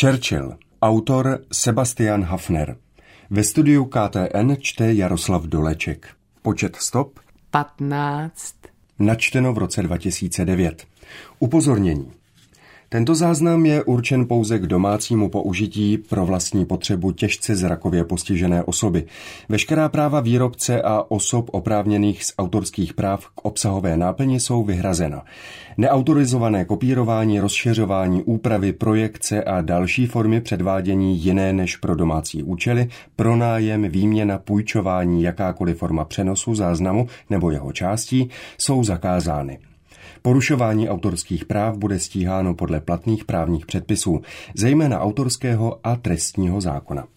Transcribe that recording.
Churchill. Autor Sebastian Haffner. Ve studiu KTN čte Jaroslav Doleček. Počet stop 15. Načteno v roce 2009. Upozornění. Tento záznam je určen pouze k domácímu použití pro vlastní potřebu těžce zrakově postižené osoby. Veškerá práva výrobce a osob oprávněných z autorských práv k obsahové náplni jsou vyhrazena. Neautorizované kopírování, rozšiřování, úpravy, projekce a další formy předvádění jiné než pro domácí účely, pronájem, výměna, půjčování, jakákoliv forma přenosu, záznamu nebo jeho částí jsou zakázány. Porušování autorských práv bude stíháno podle platných právních předpisů, zejména autorského a trestního zákona.